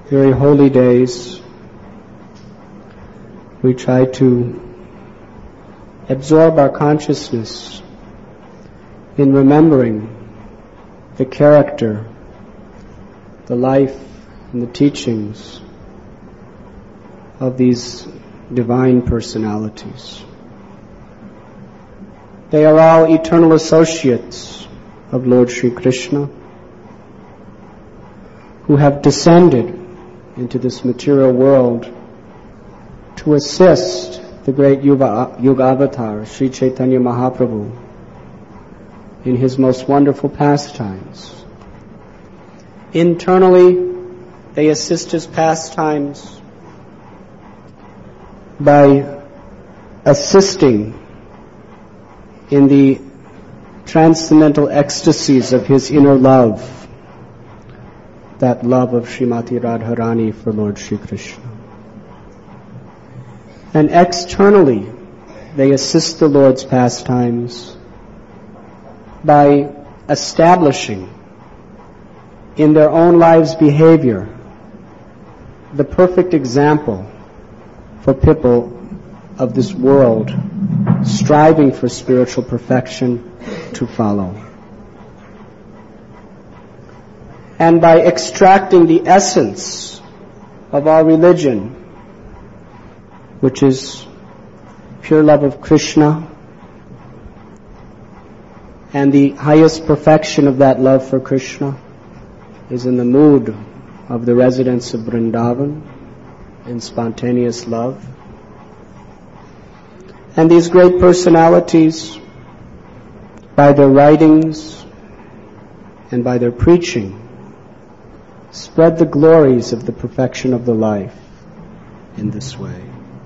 very holy days, we try to absorb our consciousness in remembering the character, the life, and the teachings of these divine personalities. They are all eternal associates of Lord Sri Krishna, who have descended into this material world to assist the great Yuga Avatar, Sri Chaitanya Mahaprabhu, in his most wonderful pastimes. Internally, they assist his pastimes by assisting in the transcendental ecstasies of his inner love, that love of Srimati Radharani for Lord Sri Krishna. And externally, they assist the Lord's pastimes by establishing in their own lives' behavior the perfect example for people of this world striving for spiritual perfection to follow. And by extracting the essence of our religion, which is pure love of Krishna, and the highest perfection of that love for Krishna is in the mood of the residents of Vrindavan in spontaneous love. And these great personalities, by their writings and by their preaching, spread the glories of the perfection of the life in this way.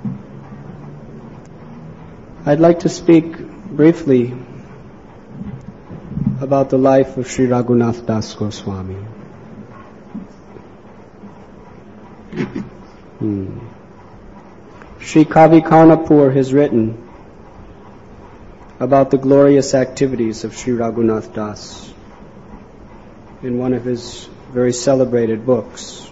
I'd like to speak briefly about the life of Sri Raghunath Das Goswami. Sri Kavi Karnapur has written about the glorious activities of Sri Raghunath Das in one of his very celebrated books.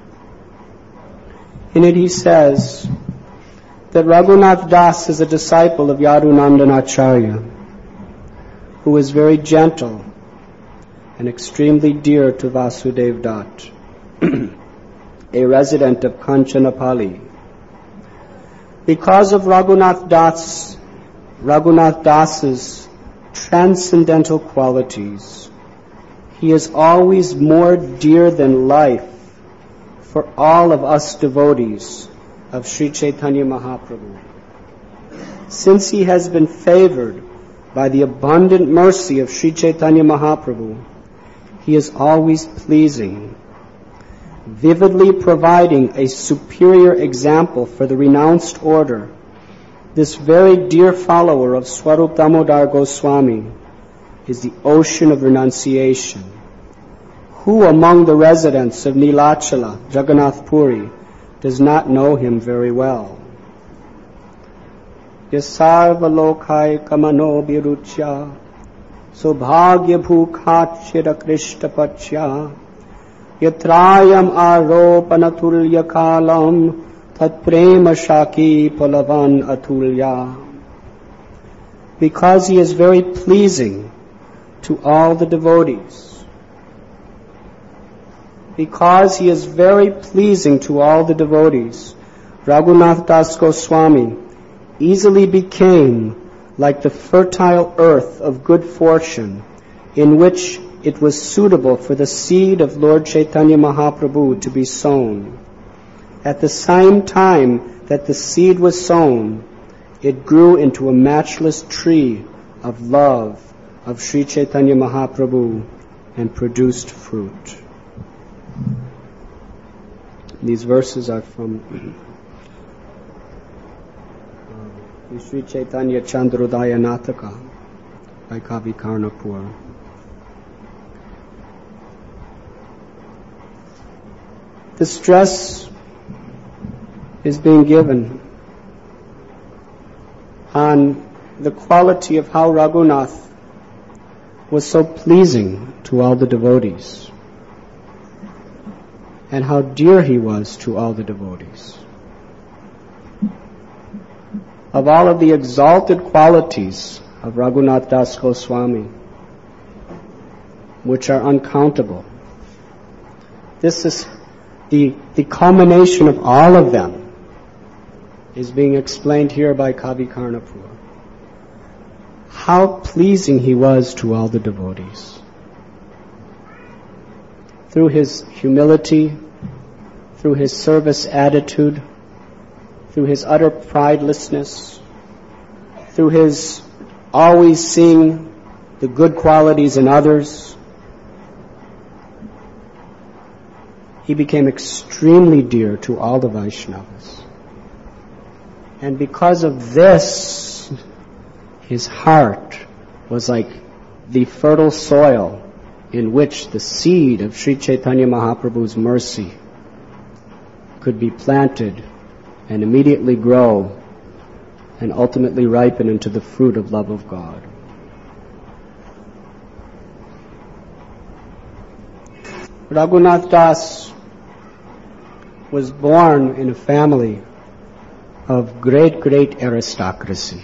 In it he says that Raghunath Das is a disciple of Yadunandan Acharya, who is very gentle and extremely dear to Vasudev Dutt, a resident of Kanchanapali. Because of Raghunath Das's transcendental qualities, he is always more dear than life for all of us devotees of Sri Chaitanya Mahaprabhu. Since he has been favored by the abundant mercy of Sri Chaitanya Mahaprabhu, he is always pleasing, vividly providing a superior example for the renounced order. This very dear follower of Swarup Damodar Goswami is the ocean of renunciation. Who among the residents of Nilachala, Jagannath Puri, does not know him very well? Yasarva lokai kamano biruchya sobhagya bhukachira krishtapachya yatrayam aropanatulya kalam tat prema shaki palavan atulya. Because he is very pleasing to all the devotees. Because he is very pleasing to all the devotees, Raghunath Das Goswami easily became like the fertile earth of good fortune, in which it was suitable for the seed of Lord Chaitanya Mahaprabhu to be sown. At the same time that the seed was sown, it grew into a matchless tree of love of Sri Chaitanya Mahaprabhu and produced fruit. These verses are from the Sri Chaitanya Chandrodaya Nataka by Kavi Karnapur. The stress is being given on the quality of how Raghunath was so pleasing to all the devotees. and how dear he was to all the devotees. Of all of the exalted qualities of Raghunath Das Goswami, which are uncountable, this is the culmination of all of them is being explained here by Kavi Karnapur. How pleasing he was to all the devotees. Through his humility, through his service attitude, through his utter pridelessness, through his always seeing the good qualities in others, he became extremely dear to all the Vaishnavas. And because of this, his heart was like the fertile soil in which the seed of Sri Chaitanya Mahaprabhu's mercy could be planted and immediately grow and ultimately ripen into the fruit of love of God. Raghunath Das was born in a family of great aristocracy.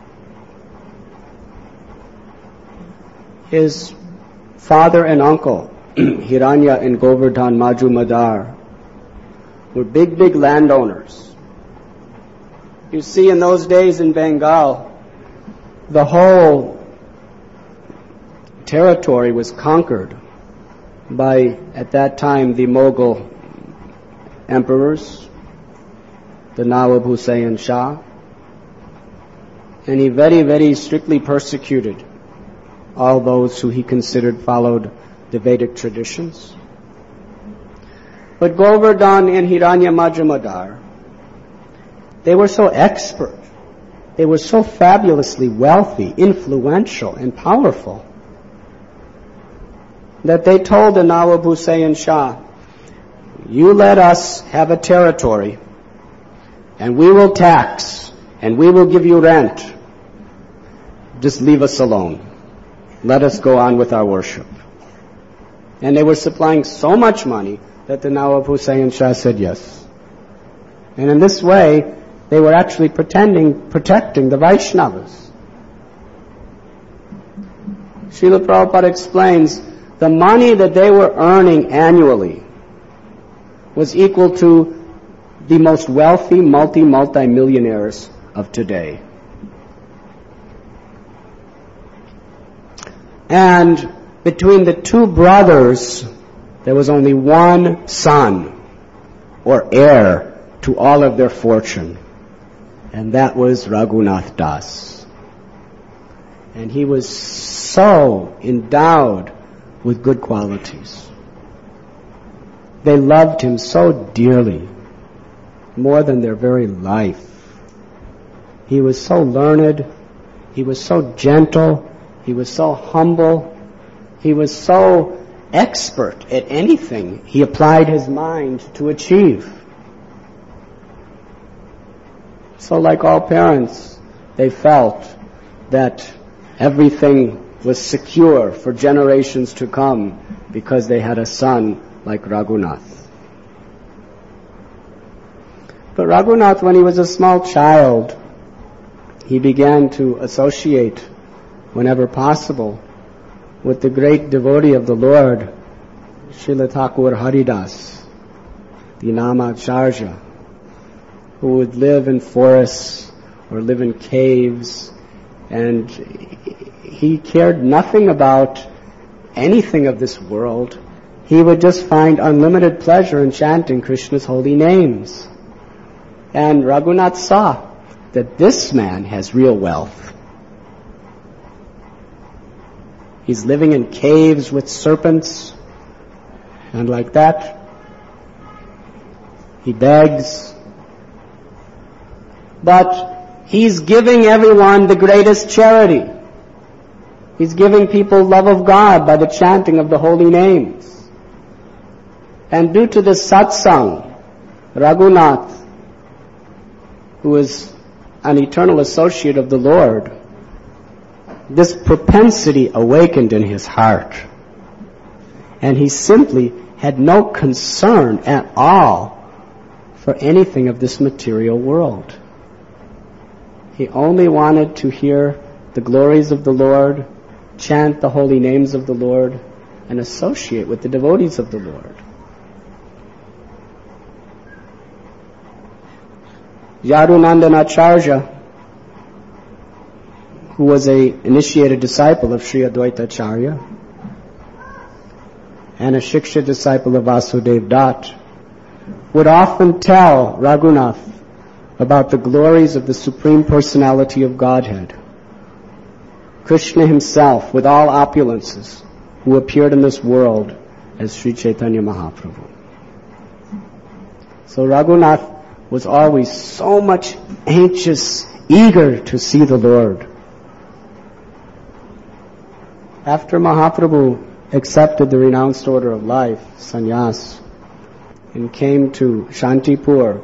His father and uncle, Hiranya and Govardhan Majumdar, were big landowners. You see, in those days in Bengal, the whole territory was conquered by, at that time, the Mughal emperors, the Nawab Hussain Shah, and he very strictly persecuted all those who he considered followed the Vedic traditions. But Govardhan and Hiranya Majumdar, they were so expert, they were so fabulously wealthy, influential, and powerful that they told the Nawab Hussain Shah, you let us have a territory and we will tax and we will give you rent. Just leave us alone. Let us go on with our worship. And they were supplying so much money that the Nawab Hussain Shah said yes. And in this way, they were actually protecting the Vaishnavas. Srila Prabhupada explains the money that they were earning annually was equal to the most wealthy multi-millionaires of today. And between the two brothers, there was only one son or heir to all of their fortune, and that was Raghunath Das. And he was so endowed with good qualities. They loved him so dearly, more than their very life. He was so learned, he was so gentle, he was so humble, he was so expert at anything he applied his mind to achieve. So like all parents, they felt that everything was secure for generations to come because they had a son like Raghunath. But Raghunath, when he was a small child, he began to associate, whenever possible, with the great devotee of the Lord, Srila Thakur Haridas, the Namacharya, who would live in forests or live in caves, and he cared nothing about anything of this world. He would just find unlimited pleasure in chanting Krishna's holy names. And Raghunath saw that this man has real wealth. He's living in caves with serpents, and like that, he begs. But he's giving everyone the greatest charity. He's giving people love of God by the chanting of the holy names. And due to the satsang, Raghunath, who is an eternal associate of the Lord, this propensity awakened in his heart. And he simply had no concern at all for anything of this material world. He only wanted to hear the glories of the Lord, chant the holy names of the Lord, and associate with the devotees of the Lord. Yadunandanacharya, who was an initiated disciple of Sri Advaita Acharya and a Shiksha disciple of Vasudev Dutt, would often tell Raghunath about the glories of the Supreme Personality of Godhead, Krishna himself with all opulences, who appeared in this world as Sri Chaitanya Mahaprabhu. So Raghunath was always so much anxious, eager to see the Lord. After Mahaprabhu accepted the renounced order of life, sannyas, and came to Shantipur,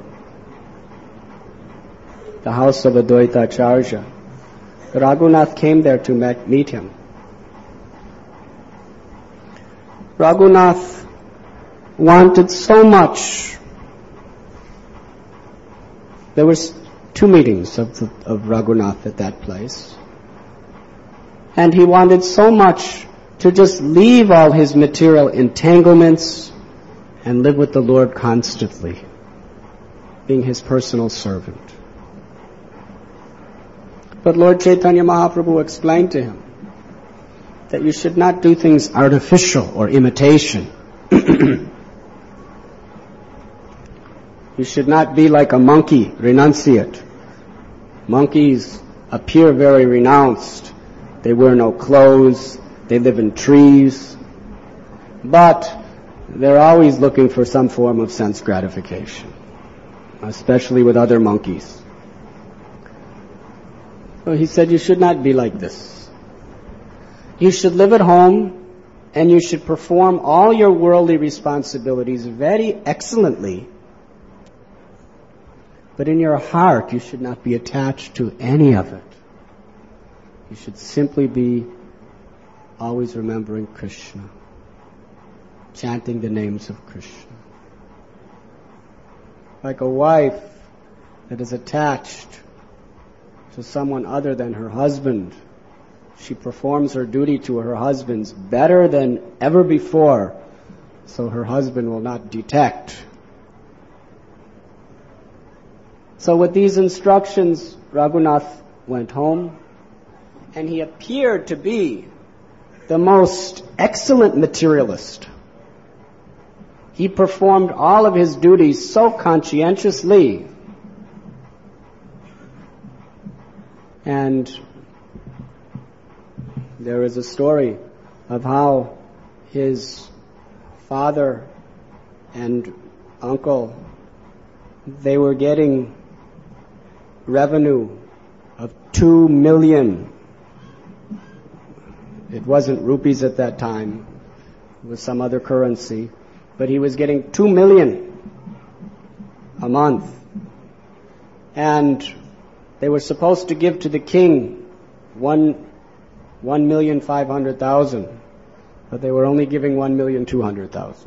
the house of Advaita Acharya, Raghunath came there to meet him. Raghunath wanted so much. There was 2 meetings of Raghunath at that place. And he wanted so much to just leave all his material entanglements and live with the Lord constantly, being his personal servant. But Lord Chaitanya Mahaprabhu explained to him that you should not do things artificial or imitation. You should not be like a monkey, renunciate. Monkeys appear very renounced. They wear no clothes. They live in trees. But they're always looking for some form of sense gratification, especially with other monkeys. So he said, you should not be like this. You should live at home and you should perform all your worldly responsibilities very excellently. But in your heart, you should not be attached to any of it. You should simply be always remembering Krishna, chanting the names of Krishna. Like a wife that is attached to someone other than her husband, she performs her duty to her husband better than ever before, so her husband will not detect. So with these instructions, Raghunath went home, and he appeared to be the most excellent materialist. He performed all of his duties so conscientiously. And there is a story of how his father and uncle, they were getting revenue of 2 million. It wasn't rupees at that time. It was some other currency. But he was getting 2 million a month. And they were supposed to give to the king 1,500,000. But they were only giving 1,200,000.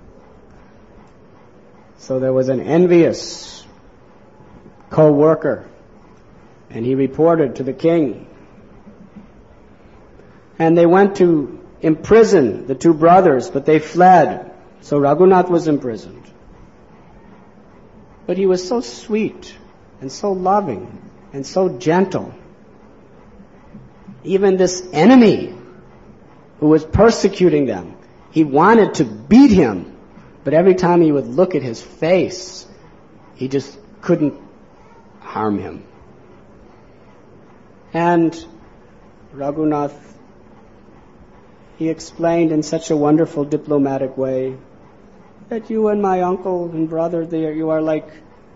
So there was an envious co-worker, and he reported to the king. And they went to imprison the 2 brothers, but they fled. So Raghunath was imprisoned. But he was so sweet and so loving and so gentle. Even this enemy who was persecuting them, he wanted to beat him, but every time he would look at his face, he just couldn't harm him. And Raghunath, he explained in such a wonderful diplomatic way that you and my uncle and brother there, you are like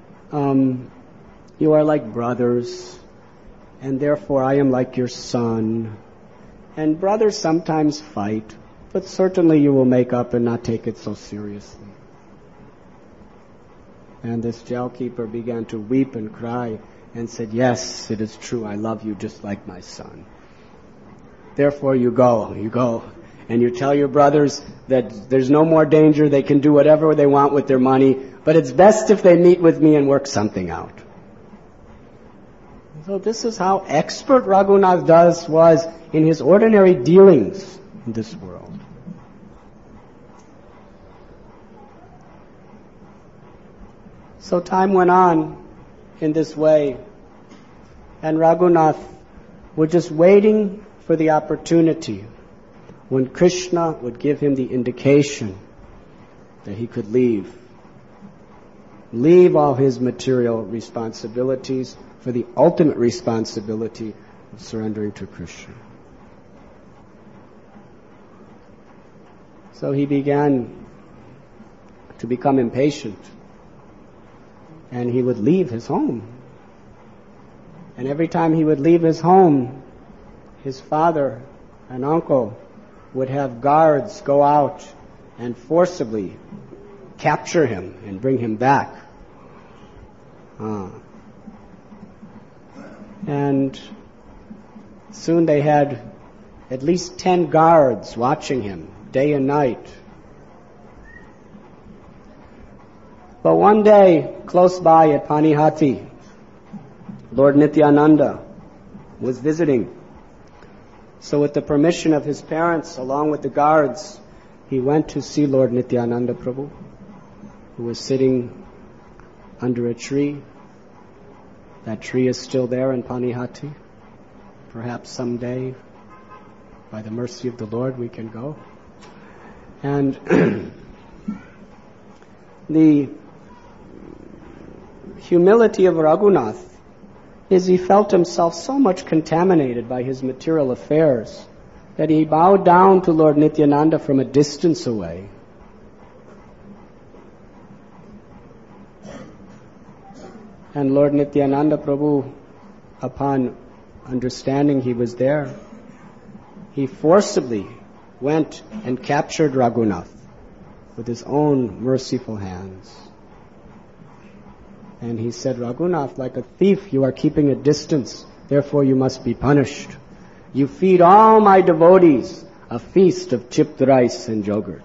brothers, and therefore I am like your son. And brothers sometimes fight, but certainly you will make up and not take it so seriously. And this jail keeper began to weep and cry and said, yes, it is true, I love you just like my son. Therefore you go and you tell your brothers that there's no more danger, they can do whatever they want with their money, but it's best if they meet with me and work something out. So this is how expert Raghunath Das was in his ordinary dealings in this world. So time went on in this way, and Raghunath was just waiting for the opportunity when Krishna would give him the indication that he could leave all his material responsibilities for the ultimate responsibility of surrendering to Krishna. So he began to become impatient, and he would leave his home. And every time he would leave his home, his father and uncle would have guards go out and forcibly capture him and bring him back. And soon they had at least 10 guards watching him day and night. But one day, close by at Panihati, Lord Nityananda was visiting. So with the permission of his parents, along with the guards, he went to see Lord Nityananda Prabhu, who was sitting under a tree. That tree is still there in Panihati. Perhaps someday, by the mercy of the Lord, we can go. And the humility of Raghunath is he felt himself so much contaminated by his material affairs that he bowed down to Lord Nityananda from a distance away. And Lord Nityananda Prabhu, upon understanding he was there, he forcibly went and captured Raghunath with his own merciful hands. And he said, Raghunath, like a thief, you are keeping a distance, therefore you must be punished. You feed all my devotees a feast of chipped rice and yogurt.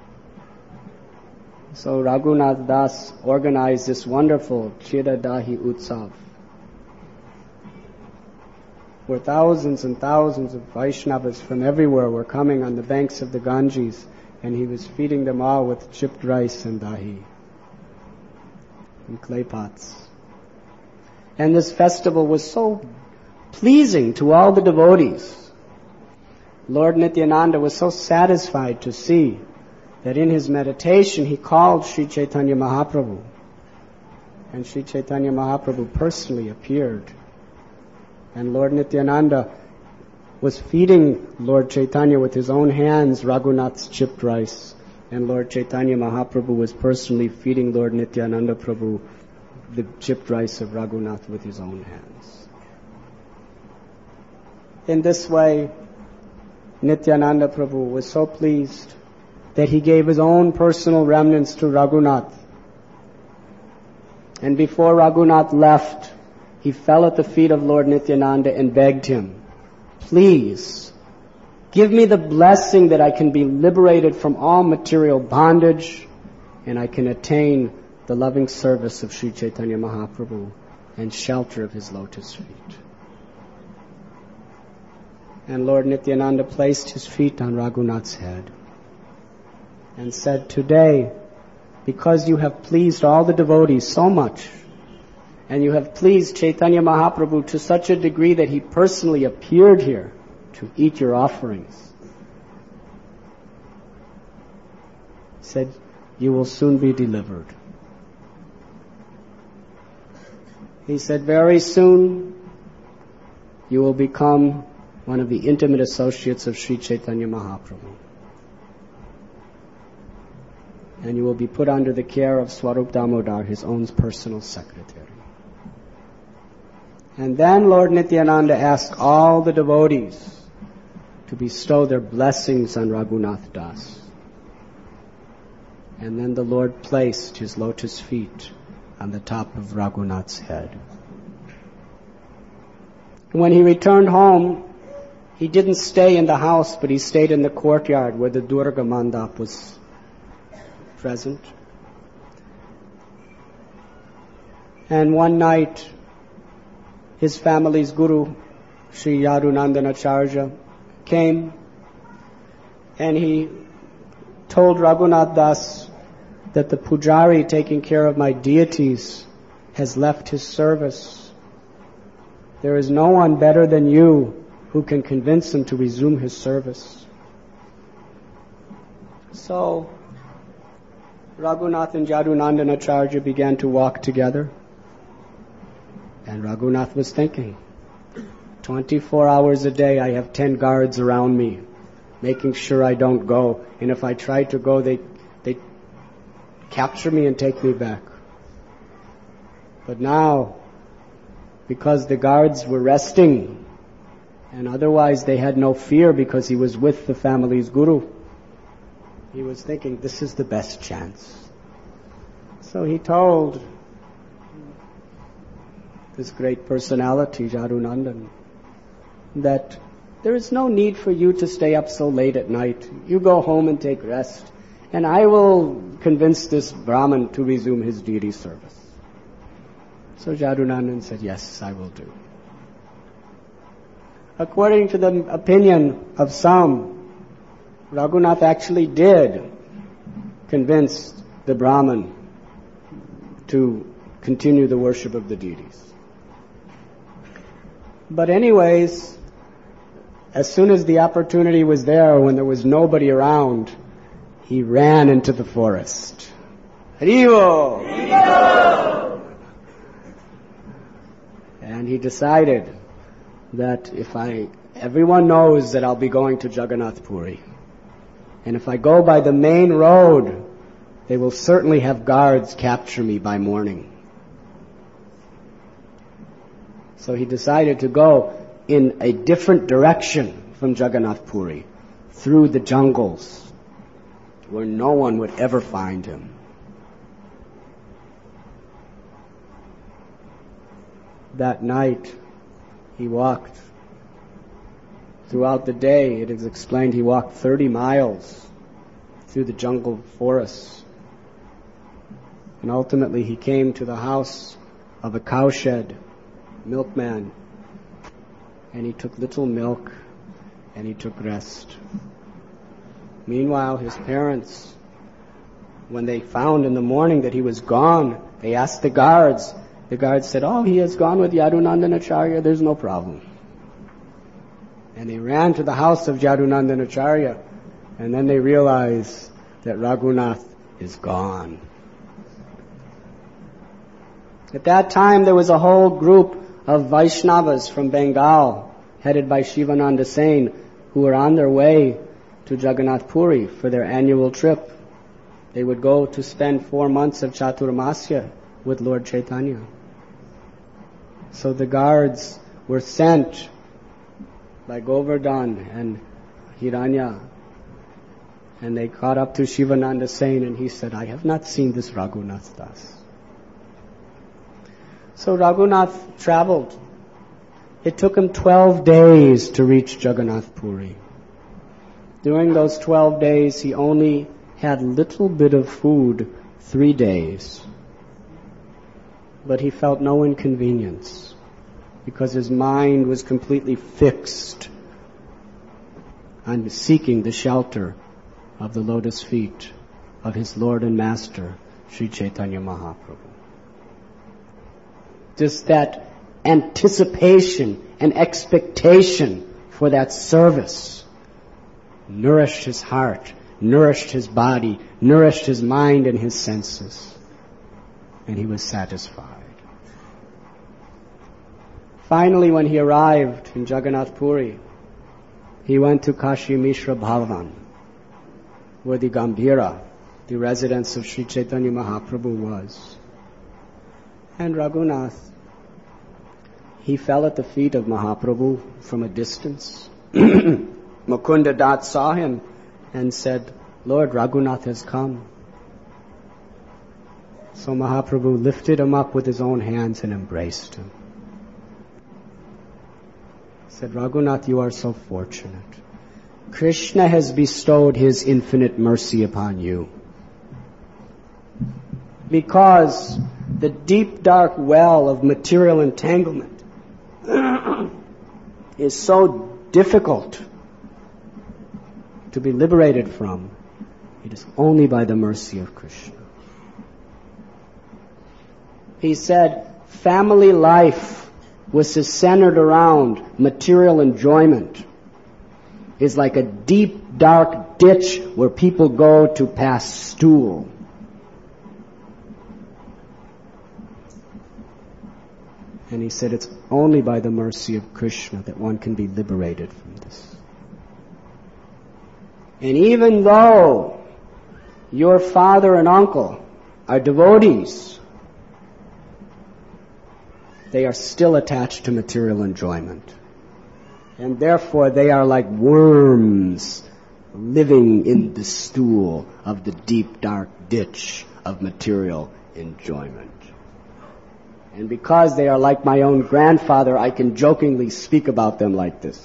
So Raghunath Das organized this wonderful Chira Dahi Utsav, where thousands and thousands of Vaishnavas from everywhere were coming on the banks of the Ganges, and he was feeding them all with chipped rice and dahi in clay pots. And this festival was so pleasing to all the devotees. Lord Nityananda was so satisfied to see that in his meditation he called Sri Chaitanya Mahaprabhu. And Sri Chaitanya Mahaprabhu personally appeared. And Lord Nityananda was feeding Lord Chaitanya with his own hands Raghunath's chipped rice. And Lord Chaitanya Mahaprabhu was personally feeding Lord Nityananda Prabhu the chipped rice of Raghunath with his own hands. In this way, Nityananda Prabhu was so pleased that he gave his own personal remnants to Raghunath. And before Raghunath left, he fell at the feet of Lord Nityananda and begged him, please, give me the blessing that I can be liberated from all material bondage and I can attain the loving service of Sri Chaitanya Mahaprabhu and shelter of his lotus feet. And Lord Nityananda placed his feet on Raghunath's head and said, today, because you have pleased all the devotees so much, and you have pleased Chaitanya Mahaprabhu to such a degree that he personally appeared here to eat your offerings, he said, you will soon be delivered. He said, very soon you will become one of the intimate associates of Sri Chaitanya Mahaprabhu. And you will be put under the care of Swarup Damodar, his own personal secretary. And then Lord Nityananda asked all the devotees to bestow their blessings on Raghunath Das. And then the Lord placed his lotus feet on the top of Raghunath's head. When he returned home, he didn't stay in the house, but he stayed in the courtyard where the Durga Mandap was present. And one night, his family's guru, Sri Yadunandanacharya, came and he told Raghunath Das that the pujari taking care of my deities has left his service. There is no one better than you who can convince him to resume his service. So Raghunath and Yadunandanacharya began to walk together. And Raghunath was thinking, 24 hours a day I have 10 guards around me, making sure I don't go. And if I try to go, they capture me and take me back. But now, because the guards were resting, and otherwise they had no fear because he was with the family's guru, he was thinking, this is the best chance. So he told this great personality, Yadunandan, that there is no need for you to stay up so late at night. You go home and take rest, and I will convince this Brahmin to resume his deity service. So Yadunandan said, yes, I will do. According to the opinion of some, Raghunath actually did convince the Brahmin to continue the worship of the deities. But anyways, as soon as the opportunity was there, when there was nobody around, he ran into the forest. Haribo! And he decided that everyone knows that I'll be going to Jagannath Puri. And if I go by the main road, they will certainly have guards capture me by morning. So he decided to go in a different direction from Jagannath Puri, through the jungles, where no one would ever find him. That night, he walked. Throughout the day, it is explained he walked 30 miles through the jungle forests. And ultimately he came to the house of a cowshed milkman, and he took little milk and he took rest. Meanwhile, his parents, when they found in the morning that he was gone, they asked the guards. The guards said, oh, he has gone with Yadunandanacharya, there's no problem. And they ran to the house of Yadunandanacharya, and then they realized that Raghunath is gone. At that time, there was a whole group of Vaishnavas from Bengal, headed by Shivananda Sen, who were on their way to Jagannath Puri for their annual trip. They would go to spend 4 months of Chaturmasya with Lord Chaitanya. So the guards were sent by Govardhan and Hiranya, and they caught up to Shivananda Sen, and he said, I have not seen this Raghunath Das. So Raghunath traveled. It took him 12 days to reach Jagannath Puri. During those 12 days, he only had little bit of food 3 days. But he felt no inconvenience because his mind was completely fixed on seeking the shelter of the lotus feet of his Lord and Master, Sri Chaitanya Mahaprabhu. Just that anticipation and expectation for that service nourished his heart, nourished his body, nourished his mind and his senses. And he was satisfied. Finally, when he arrived in Jagannath Puri, he went to Kashi Mishra Bhavan, where the Gambhira, the residence of Sri Chaitanya Mahaprabhu, was. And Raghunath, he fell at the feet of Mahaprabhu from a distance. Mukunda Das saw him and said, Lord, Raghunath has come. So Mahaprabhu lifted him up with his own hands and embraced him. said, Raghunath, you are so fortunate. Krishna has bestowed his infinite mercy upon you. Because the deep, dark well of material entanglement is so difficult to be liberated from, it is only by the mercy of Krishna. He said, family life, which is centered around material enjoyment, is like a deep, dark ditch where people go to pass stool. And he said, it's only by the mercy of Krishna that one can be liberated from this. And even though your father and uncle are devotees, they are still attached to material enjoyment. And therefore they are like worms living in the stool of the deep, dark ditch of material enjoyment. And because they are like my own grandfather, I can jokingly speak about them like this.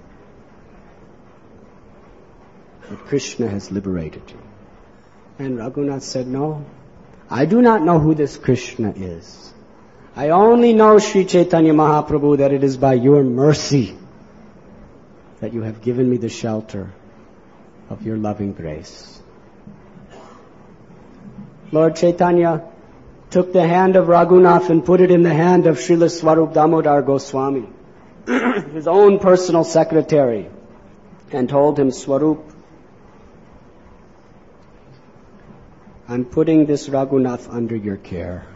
But Krishna has liberated you. And Raghunath said, no, I do not know who this Krishna is. I only know, Sri Chaitanya Mahaprabhu, that it is by your mercy that you have given me the shelter of your loving grace. Lord Chaitanya took the hand of Raghunath and put it in the hand of Srila Swarup Damodar Goswami, his own personal secretary, and told him, Swarup, I'm putting this Raghunath under your care.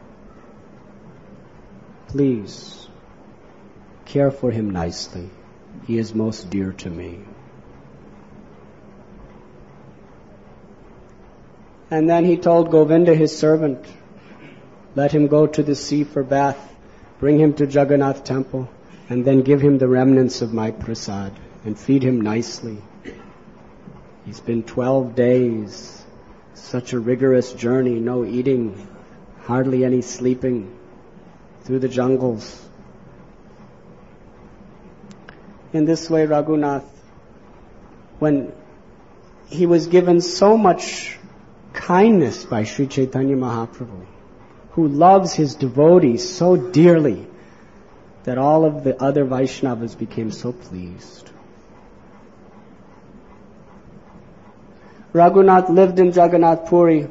Please, care for him nicely. He is most dear to me. And then he told Govinda, his servant, let him go to the sea for bath, bring him to Jagannath temple, and then give him the remnants of my prasad, and feed him nicely. He's been 12 days, such a rigorous journey, no eating, hardly any sleeping, through the jungles. In this way, Raghunath, when he was given so much kindness by Sri Chaitanya Mahaprabhu, who loves his devotees so dearly that all of the other Vaishnavas became so pleased. Raghunath lived in Jagannath Puri.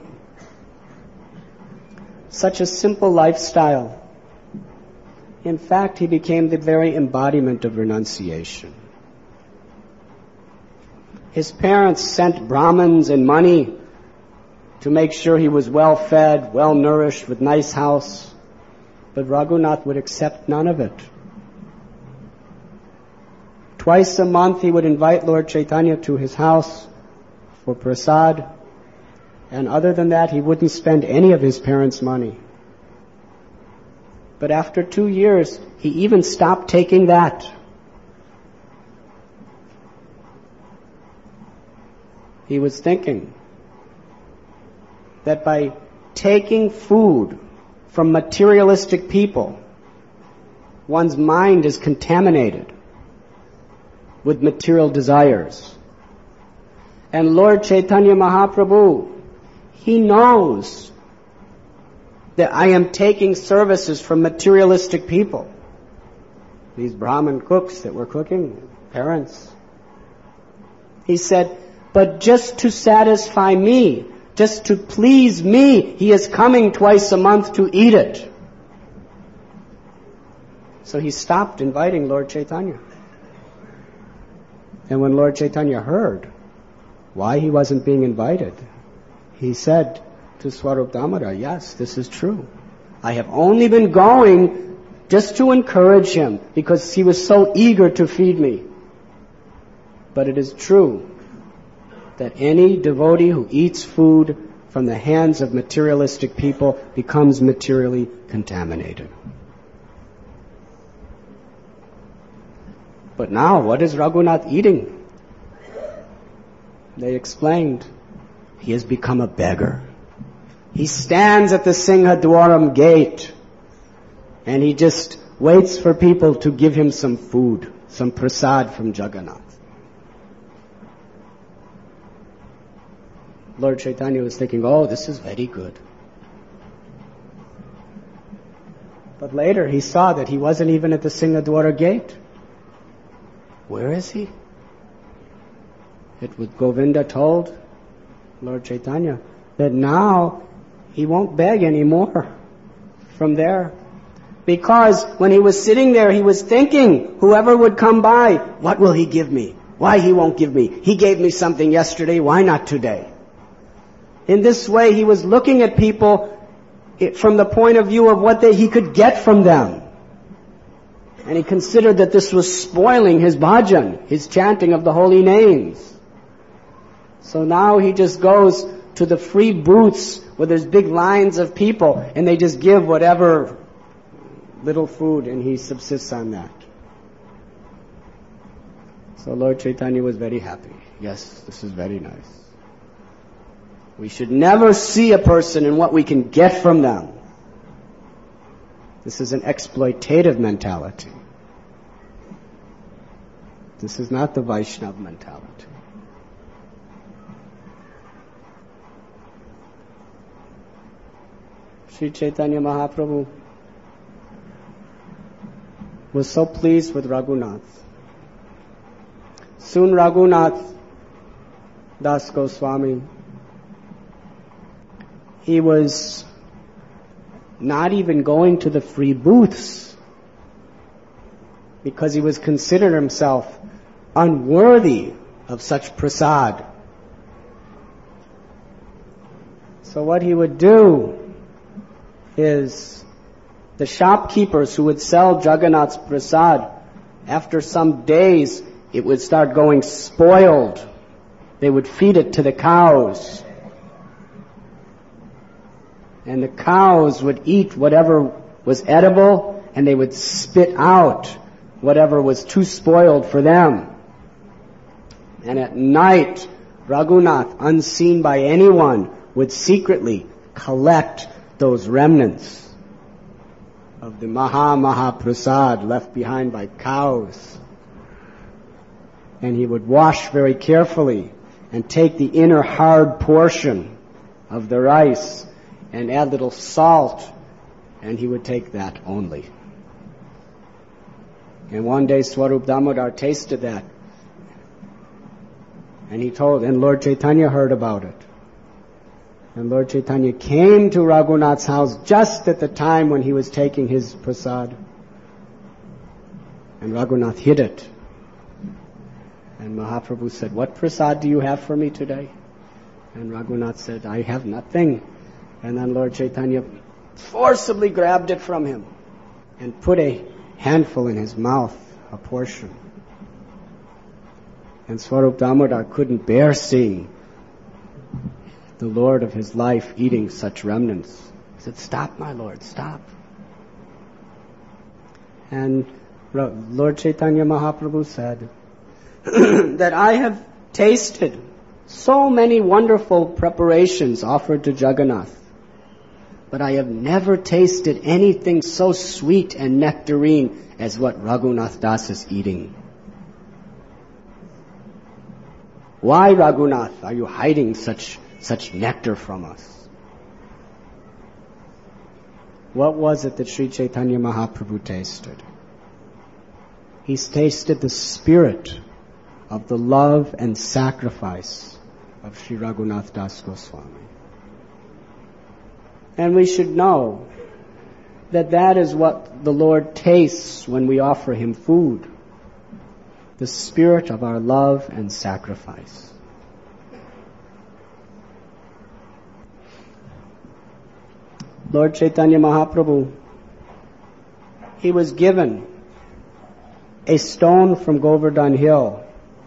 Such a simple lifestyle. In fact, he became the very embodiment of renunciation. His parents sent Brahmins and money to make sure he was well fed, well nourished, with nice house. But Raghunath would accept none of it. Twice a month he would invite Lord Chaitanya to his house for prasad. And other than that, he wouldn't spend any of his parents' money. But after 2 years, he even stopped taking that. He was thinking that by taking food from materialistic people, one's mind is contaminated with material desires. And Lord Chaitanya Mahaprabhu, he knows that I am taking services from materialistic people. These Brahmin cooks that were cooking, parents. He said, but just to satisfy me, just to please me, he is coming twice a month to eat it. So he stopped inviting Lord Chaitanya. And when Lord Chaitanya heard why he wasn't being invited, he said to Swarup Damodar, yes, this is true. I have only been going just to encourage him because he was so eager to feed me. But it is true that any devotee who eats food from the hands of materialistic people becomes materially contaminated. But now, what is Raghunath eating? They explained, he has become a beggar. He stands at the Singhadwaram gate and he just waits for people to give him some food some prasad from Jagannath. Lord Chaitanya was thinking, oh, this is very good. But later he saw that he wasn't even at the Singadwara gate. Where is he? It was Govinda told Lord Chaitanya that now he won't beg anymore from there. Because when he was sitting there, he was thinking, whoever would come by, what will he give me? Why he won't give me? He gave me something yesterday, why not today? In this way, he was looking at people from the point of view of what he could get from them. And he considered that this was spoiling his bhajan, his chanting of the holy names. So now he just goes to the free booths where there's big lines of people and they just give whatever little food and he subsists on that. So Lord Chaitanya was very happy. Yes, this is very nice. We should never see a person in what we can get from them. This is an exploitative mentality. This is not the Vaishnava mentality. Sri Chaitanya Mahaprabhu was so pleased with Raghunath. Soon Raghunath Das Goswami, he was not even going to the free booths because he was considered himself unworthy of such prasad. So what he would do is the shopkeepers who would sell Jagannath's prasad, after some days it would start going spoiled. They would feed it to the cows. And the cows would eat whatever was edible and they would spit out whatever was too spoiled for them. And at night, Raghunath, unseen by anyone, would secretly collect those remnants of the Maha Prasad left behind by cows. And he would wash very carefully and take the inner hard portion of the rice and add little salt, and he would take that only. And one day Swarup Damodar tasted that. And and Lord Chaitanya heard about it. And Lord Chaitanya came to Raghunath's house just at the time when he was taking his prasad. And Raghunath hid it. And Mahaprabhu said, what prasad do you have for me today? And Raghunath said, I have nothing. And then Lord Chaitanya forcibly grabbed it from him and put a handful in his mouth, a portion. And Swarup Damodar couldn't bear seeing the Lord of his life eating such remnants. He said, stop, my Lord, stop. And Lord Chaitanya Mahaprabhu said that I have tasted so many wonderful preparations offered to Jagannath, but I have never tasted anything so sweet and nectarine as what Raghunath Das is eating. Why, Raghunath, are you hiding such nectar from us? What was it that Sri Chaitanya Mahaprabhu tasted? He tasted the spirit of the love and sacrifice of Sri Raghunath Das Goswami. And we should know that that is what the Lord tastes when we offer Him food. The spirit of our love and sacrifice. Lord Chaitanya Mahaprabhu, he was given a stone from Govardhan Hill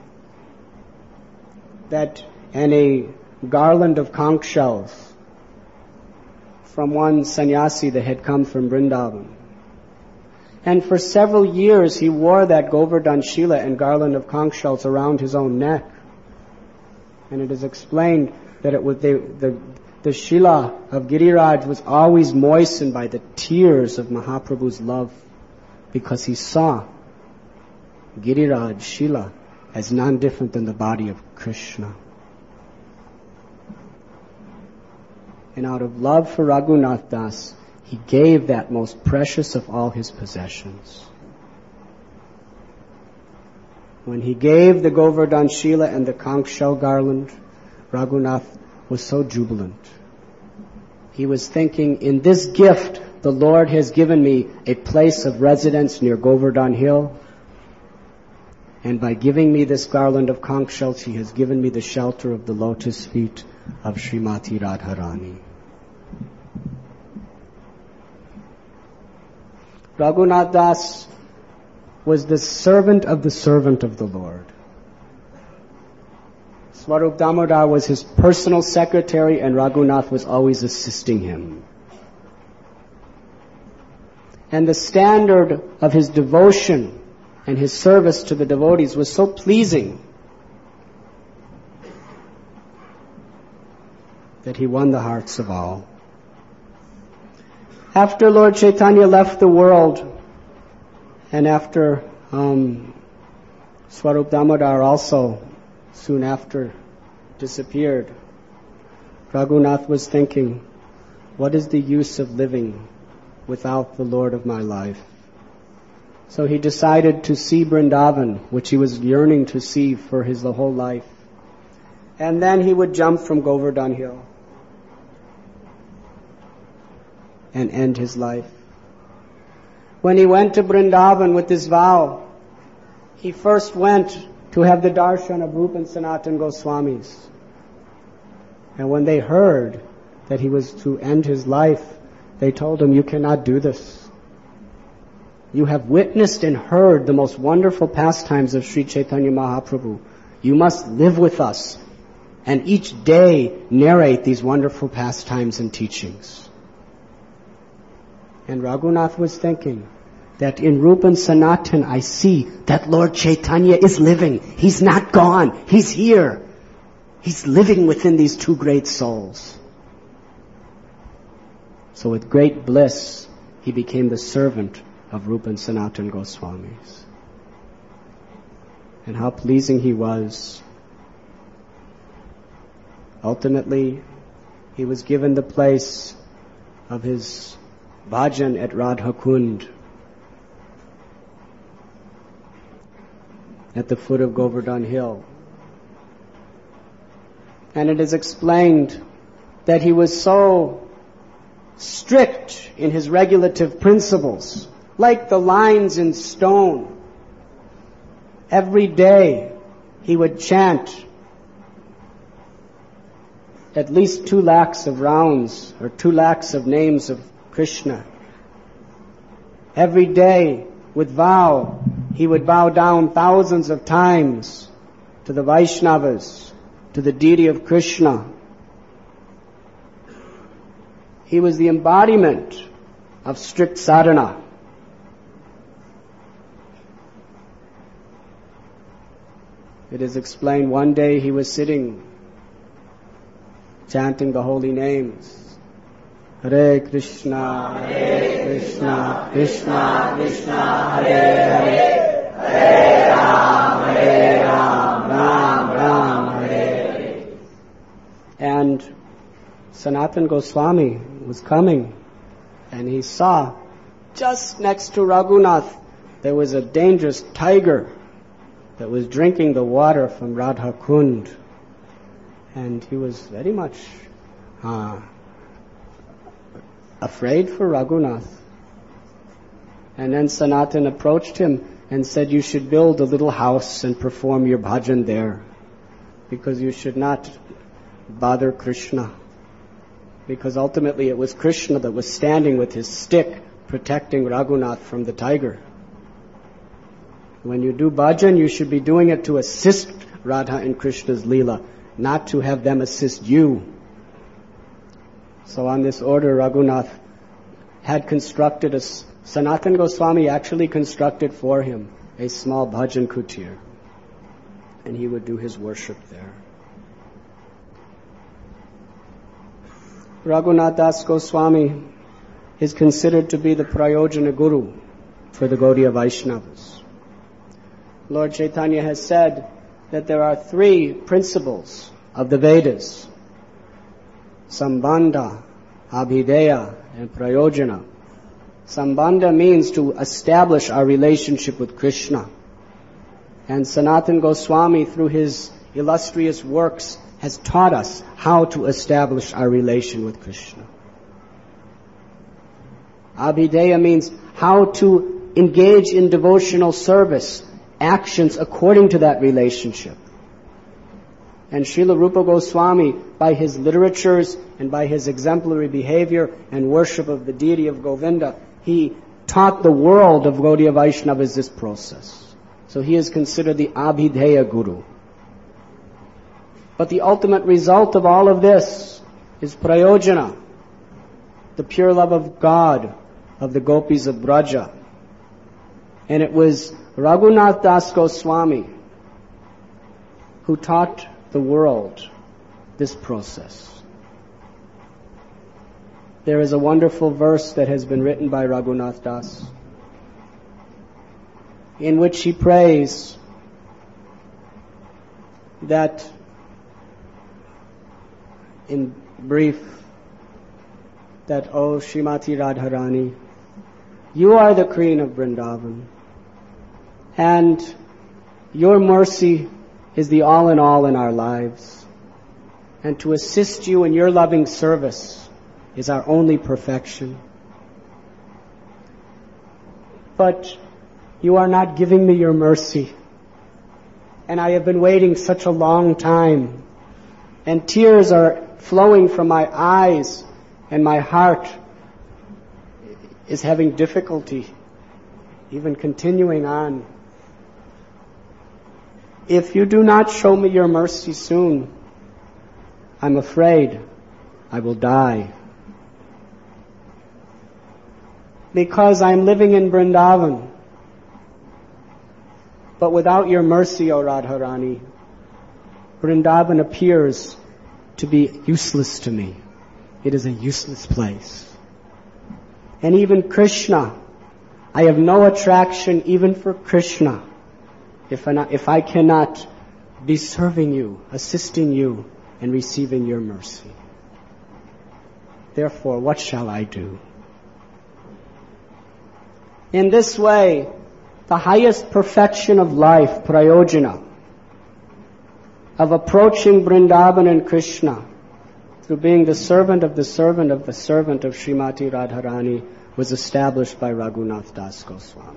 and a garland of conch shells from one sannyasi that had come from Vrindavan. And for several years he wore that Govardhan Shila and garland of conch shells around his own neck. And it is explained that the Shila of Giriraj was always moistened by the tears of Mahaprabhu's love, because he saw Giriraj, Shila, as none different than the body of Krishna. And out of love for Raghunath Das, he gave that most precious of all his possessions. When he gave the Govardhan Shila and the conch shell garland, Raghunath was so jubilant. He was thinking, in this gift, the Lord has given me a place of residence near Govardhan Hill. And by giving me this garland of conch shells, he has given me the shelter of the lotus feet of Srimati Radharani. Raghunath Das was the servant of the Lord. Swarup Damodar was his personal secretary, and Raghunath was always assisting him. And the standard of his devotion and his service to the devotees was so pleasing that he won the hearts of all. After Lord Chaitanya left the world, and after Swarup Damodar also soon after disappeared, Raghunath was thinking, what is the use of living without the Lord of my life? So he decided to see Vrindavan, which he was yearning to see for his whole life. And then he would jump from Govardhan Hill and end his life. When he went to Vrindavan with his vow, he first went to have the darshan of Rupa and Sanatan Goswamis. And when they heard that he was to end his life, they told him, you cannot do this. You have witnessed and heard the most wonderful pastimes of Sri Chaitanya Mahaprabhu. You must live with us and each day narrate these wonderful pastimes and teachings. And Raghunath was thinking that in Rupa and Sanatan I see that Lord Chaitanya is living. He's not gone. He's here. He's living within these two great souls. So with great bliss, he became the servant of Rupa and Sanatan Goswamis. And how pleasing he was. Ultimately, he was given the place of his bhajan at Radha Kund, at the foot of Govardhan Hill. And it is explained that he was so strict in his regulative principles, like the lines in stone. Every day he would chant at least 2 lakhs of rounds or 2 lakhs of names of Krishna. Every day with vow, he would bow down thousands of times to the Vaishnavas, to the deity of Krishna. He was the embodiment of strict sadhana. It is explained one day he was sitting chanting the holy names. Hare Krishna, Krishna, Krishna, Hare Hare, Hare Ram, Ram, Hare Hare. And Sanatan Goswami was coming, and he saw just next to Raghunath there was a dangerous tiger that was drinking the water from Radha Kund. And he was very much afraid for Raghunath. And then Sanatan approached him and said, you should build a little house and perform your bhajan there, because you should not bother Krishna. Because ultimately it was Krishna that was standing with his stick protecting Raghunath from the tiger. When you do bhajan, you should be doing it to assist Radha and Krishna's Leela, not to have them assist you. So on this order, Raghunath had constructed Sanatan Goswami actually constructed for him a small bhajan kutir, and he would do his worship there. Raghunath Das Goswami is considered to be the Prayojana Guru for the Gaudiya Vaishnavas. Lord Chaitanya has said that there are 3 principles of the Vedas: Sambandha, Abhideya, and Prayojana. Sambandha means to establish our relationship with Krishna. And Sanatana Goswami, through his illustrious works, has taught us how to establish our relation with Krishna. Abhideya means how to engage in devotional service, actions according to that relationship. And Srila Rupa Goswami, by his literatures and by his exemplary behavior and worship of the deity of Govinda, he taught the world of Gaudiya Vaishnavas this process. So he is considered the Abhideya Guru. But the ultimate result of all of this is Prayojana, the pure love of God, of the gopis of Braja. And it was Raghunath Das Goswami who taught the world this process. There is a wonderful verse that has been written by Raghunath Das, in which he prays that, in brief, that, "O Srimati Radharani, you are the Queen of Vrindavan, and your mercy is the all in our lives, and to assist you in your loving service is our only perfection. But you are not giving me your mercy, and I have been waiting such a long time, and tears are flowing from my eyes, and my heart is having difficulty even continuing on. If you do not show me your mercy soon, I'm afraid I will die. Because I'm living in Vrindavan. But without your mercy, O Radharani, Vrindavan appears to be useless to me. It is a useless place. And even Krishna, I have no attraction even for Krishna if I cannot be serving you, assisting you, and receiving your mercy. Therefore, what shall I do?" In this way, the highest perfection of life, prayojana, of approaching Vrindavan and Krishna through being the servant of the servant of the servant of Srimati Radharani, was established by Raghunath Das Goswami.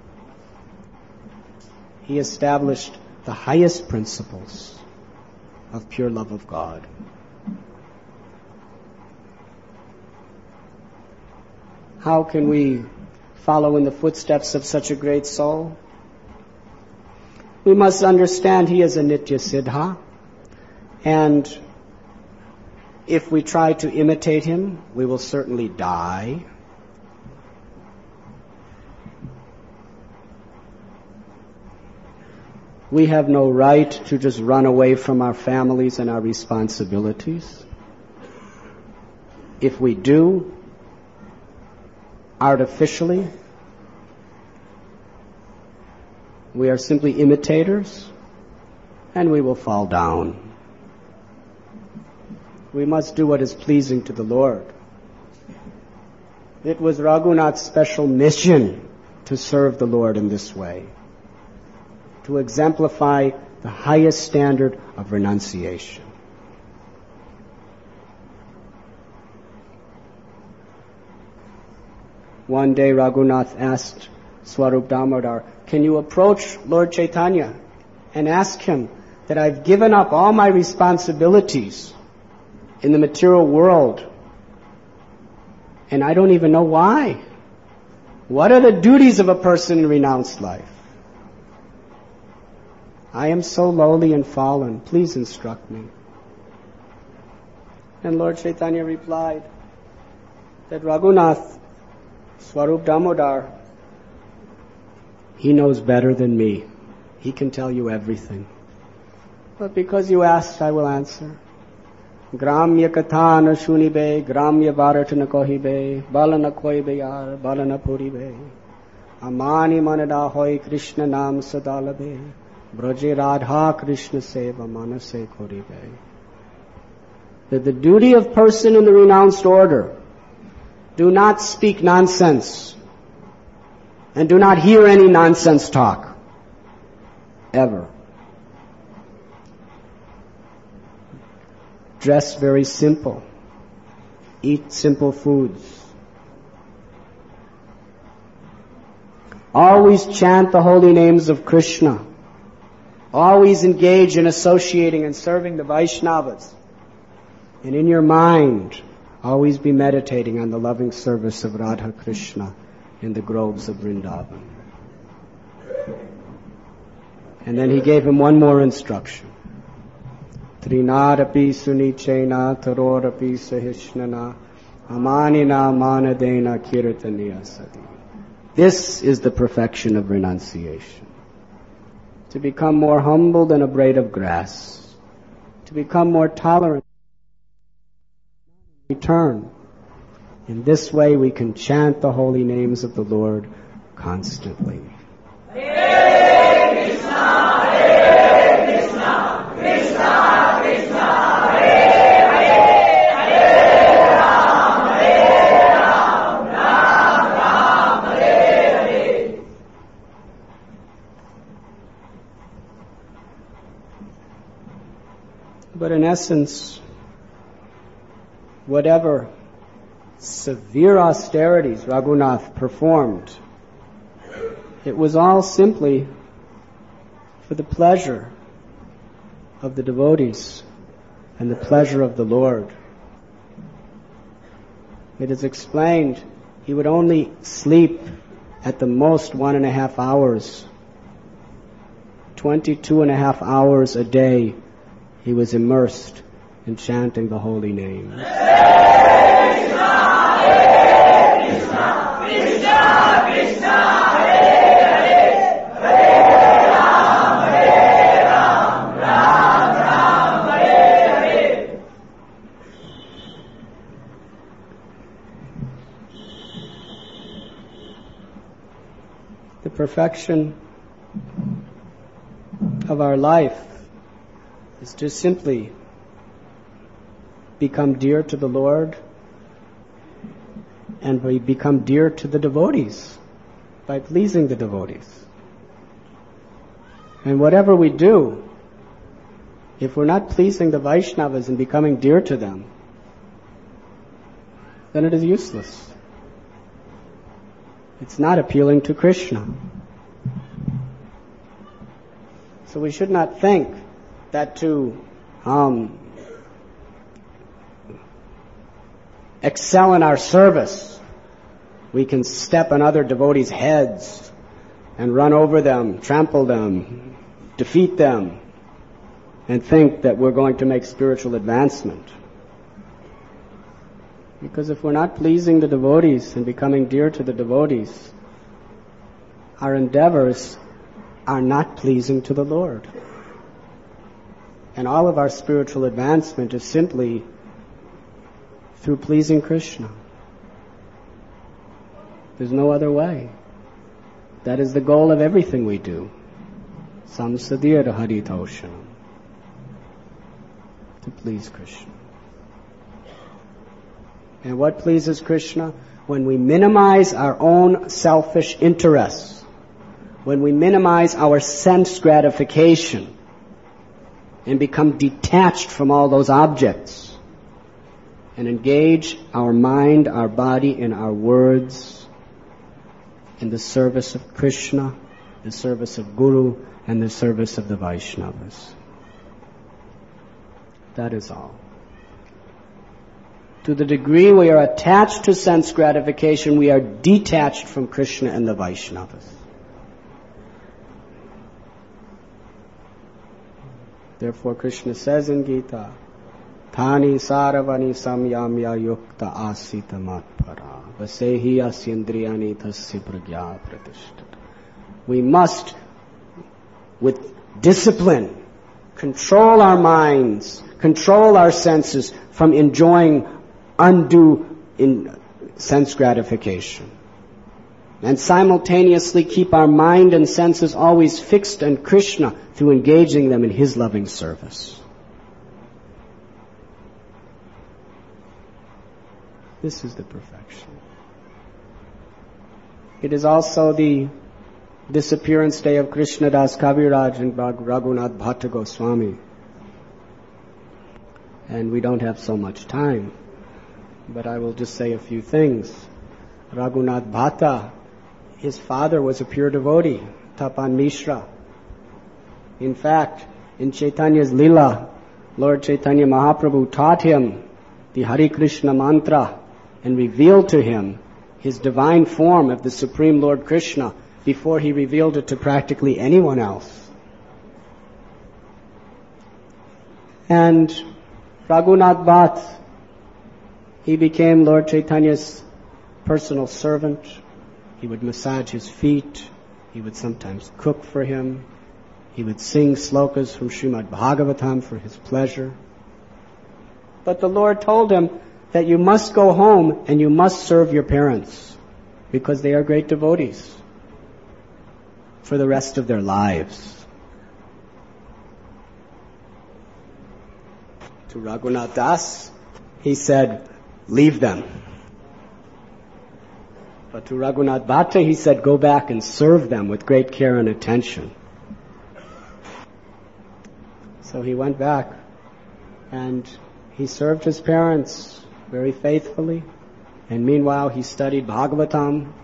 He established the highest principles of pure love of God. How can we follow in the footsteps of such a great soul? We must understand he is a Nitya Siddha, and if we try to imitate him, we will certainly die. We have no right to just run away from our families and our responsibilities. If we do, artificially, we are simply imitators, and we will fall down. We must do what is pleasing to the Lord. It was Raghunath's special mission to serve the Lord in this way, to exemplify the highest standard of renunciation. One day Raghunath asked Swarup Damodar, "Can you approach Lord Chaitanya and ask him that I've given up all my responsibilities in the material world, and I don't even know why? What are the duties of a person in renounced life? I am so lowly and fallen. Please instruct me." And Lord Chaitanya replied that Raghunath, Swarup Damodar, he knows better than me. He can tell you everything. But because you asked, I will answer. Gramya katha na shunibe, gramya bharat na kohibe, bala na koibe yar, bala na puribe. Amani manada hoy Krishna naam sadalabe. Braje Radha Krishna seva manase koribe. That the duty of person in the renounced order, do not speak nonsense and do not hear any nonsense talk. Ever. Dress very simple. Eat simple foods. Always chant the holy names of Krishna. Always engage in associating and serving the Vaishnavas. And in your mind, always be meditating on the loving service of Radha Krishna in the groves of Vrindavan. And then he gave him one more instruction. Trinadapi sunichena tarorapi sahishnana amanina manadena kirtaniya sati. This is the perfection of renunciation. To become more humble than a blade of grass. To become more tolerant. Return. In this way we can chant the holy names of the Lord constantly. Hare Krishna, Hare Krishna, Krishna Krishna, Hare Hare, Hare Ram, Ram Ram, Hare Hare. But in essence, whatever severe austerities Raghunath performed, it was all simply for the pleasure of the devotees and the pleasure of the Lord. It is explained he would only sleep at the most 1.5 hours. 22.5 hours a day he was immersed in chanting the holy names. Hare Krishna, Hare Krishna, Krishna Krishna, Hare Hare, Hare Ram, Ram Ram, Hare Hare. The perfection of our life is to simply become dear to the Lord, and we become dear to the devotees by pleasing the devotees. And whatever we do, if we're not pleasing the Vaishnavas and becoming dear to them, then it is useless. It's not appealing to Krishna. So we should not think that to excel in our service, we can step on other devotees' heads and run over them, trample them, defeat them, and think that we're going to make spiritual advancement. Because if we're not pleasing the devotees and becoming dear to the devotees, our endeavors are not pleasing to the Lord. And all of our spiritual advancement is simply through pleasing Krishna. There's no other way. That is the goal of everything we do. Samsadir Haritoshanam. To please Krishna. And what pleases Krishna? When we minimize our own selfish interests. When we minimize our sense gratification and become detached from all those objects. And engage our mind, our body, and our words in the service of Krishna, the service of Guru, and the service of the Vaishnavas. That is all. To the degree we are attached to sense gratification, we are detached from Krishna and the Vaishnavas. Therefore Krishna says in Gita, Thani saravani samyamya yukta asita matpara vasehi asyendriyani tasya pragya pratishtata. We must, with discipline, control our minds, control our senses from enjoying undue sense gratification. and simultaneously keep our mind and senses always fixed on Krishna through engaging them in His loving service. This is the perfection. It is also the disappearance day of Krishnadas Kaviraj and Raghunath Bhatta Goswami. And we don't have so much time, but I will just say a few things. Raghunath Bhatta, his father was a pure devotee, Tapan Mishra. In fact, in Chaitanya's Lila, Lord Chaitanya Mahaprabhu taught him the Hare Krishna mantra and revealed to him his divine form of the Supreme Lord Krishna before he revealed it to practically anyone else. And Raghunath Bhatt, he became Lord Chaitanya's personal servant. He would massage his feet. He would sometimes cook for him. He would sing slokas from Srimad Bhagavatam for his pleasure. But the Lord told him that you must go home and you must serve your parents because they are great devotees for the rest of their lives. To Raghunath Das, he said, leave them. But to Raghunath Bhatta, he said, go back and serve them with great care and attention. So he went back and he served his parents very faithfully. And meanwhile, he studied Bhagavatam.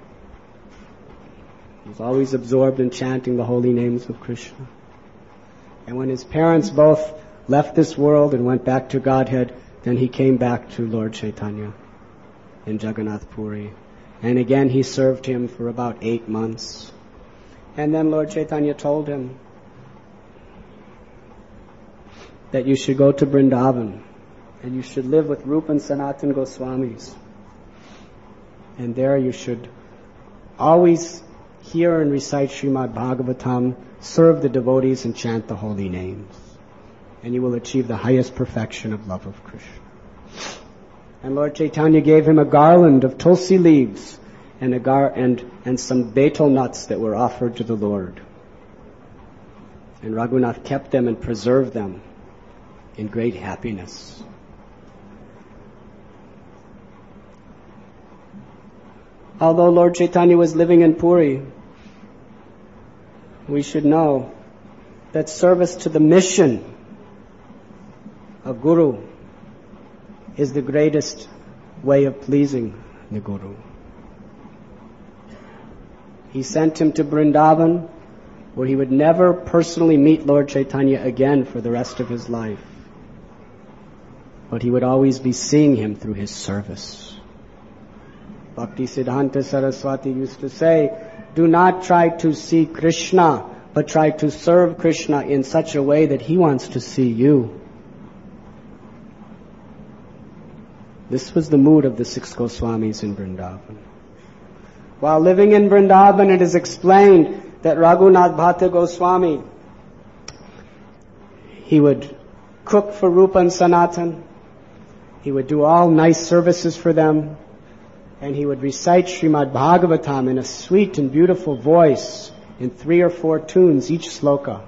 He was always absorbed in chanting the holy names of Krishna. And when his parents both left this world and went back to Godhead, then he came back to Lord Chaitanya in Jagannath Puri. And again he served him for about 8 months. And then Lord Chaitanya told him that you should go to Vrindavan and you should live with Rupa and Sanatan Goswamis. And there you should always hear and recite Srimad Bhagavatam, serve the devotees and chant the holy names. And you will achieve the highest perfection of love of Krishna. And Lord Chaitanya gave him a garland of tulsi leaves and some betel nuts that were offered to the Lord. And Raghunath kept them and preserved them in great happiness. Although Lord Chaitanya was living in Puri, we should know that service to the mission of Guru is the greatest way of pleasing the Guru. He sent him to Vrindavan, where he would never personally meet Lord Chaitanya again for the rest of his life. But he would always be seeing him through his service. Bhakti Siddhanta Saraswati used to say, do not try to see Krishna, but try to serve Krishna in such a way that he wants to see you. This was the mood of the 6 Goswamis in Vrindavan. While living in Vrindavan, it is explained that Raghunath Bhatta Goswami, he would cook for Rupa and Sanatan, he would do all nice services for them, and he would recite Srimad Bhagavatam in a sweet and beautiful voice in 3 or 4 tunes, each sloka.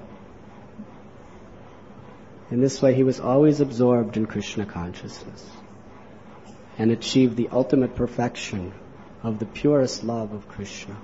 In this way, he was always absorbed in Krishna consciousness and achieved the ultimate perfection of the purest love of Krishna.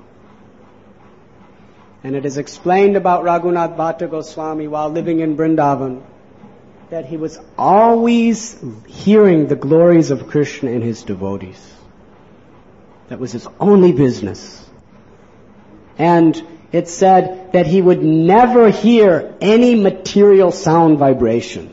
And it is explained about Raghunath Bhatta Goswami while living in Vrindavan that he was always hearing the glories of Krishna in his devotees. That was his only business. And it said that he would never hear any material sound vibrations.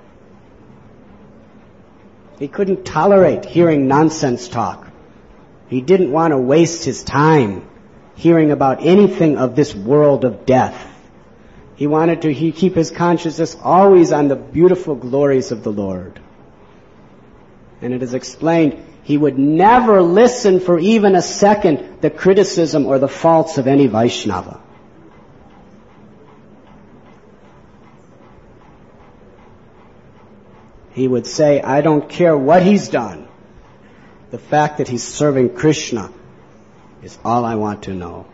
He couldn't tolerate hearing nonsense talk. He didn't want to waste his time hearing about anything of this world of death. He wanted to keep his consciousness always on the beautiful glories of the Lord. And it is explained, he would never listen for even a second the criticism or the faults of any Vaishnava. He would say, I don't care what he's done. The fact that he's serving Krishna is all I want to know.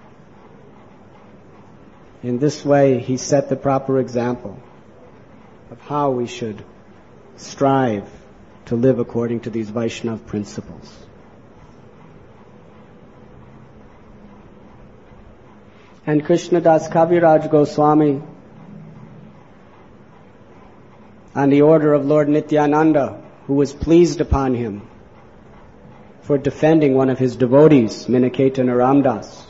In this way, he set the proper example of how we should strive to live according to these Vaishnava principles. And Krishnadas Kaviraj Goswami, on the order of Lord Nityananda, who was pleased upon him for defending one of his devotees, Minaketana Ramdas,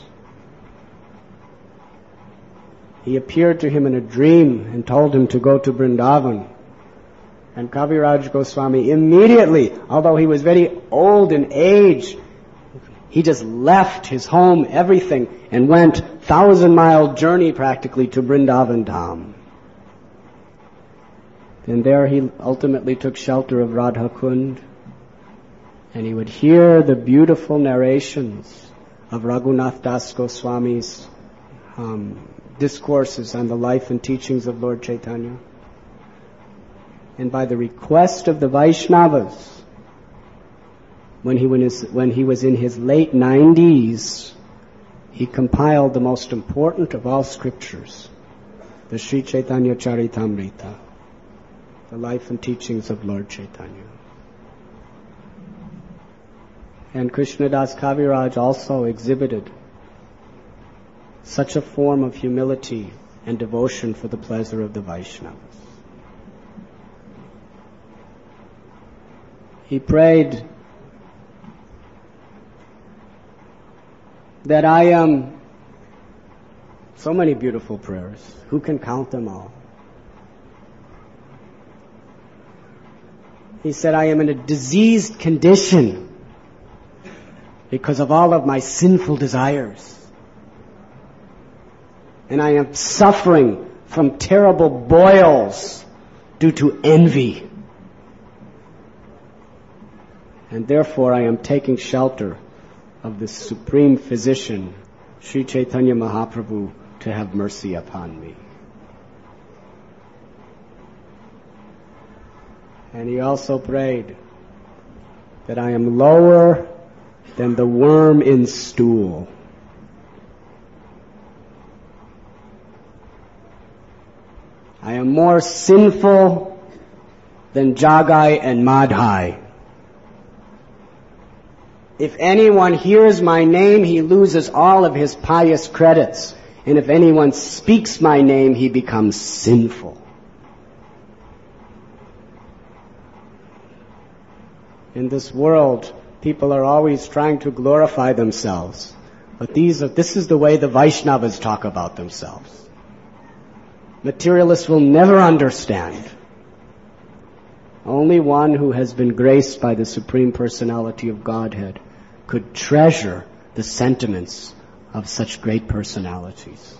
he appeared to him in a dream and told him to go to Vrindavan. And Kaviraj Goswami immediately, although he was very old in age, he just left his home, everything, and went 1,000-mile journey practically to Vrindavan Dham. And there he ultimately took shelter of Radha Kund, and he would hear the beautiful narrations of Raghunath Das Goswami's discourses on the life and teachings of Lord Chaitanya. And by the request of the Vaishnavas, when he was in his late 90s, he compiled the most important of all scriptures, the Sri Chaitanya Charitamrita, the life and teachings of Lord Chaitanya. And Krishnadas Kaviraj also exhibited such a form of humility and devotion for the pleasure of the Vaishnavas. He prayed that I am so many beautiful prayers. Who can count them all? He said, I am in a diseased condition because of all of my sinful desires. And I am suffering from terrible boils due to envy. And therefore I am taking shelter of the Supreme Physician, Sri Chaitanya Mahaprabhu, to have mercy upon me. And he also prayed that I am lower than the worm in stool. I am more sinful than Jagai and Madhai. If anyone hears my name, he loses all of his pious credits. And if anyone speaks my name, he becomes sinful. In this world, people are always trying to glorify themselves. But this is the way the Vaishnavas talk about themselves. Materialists will never understand. Only one who has been graced by the Supreme Personality of Godhead could treasure the sentiments of such great personalities.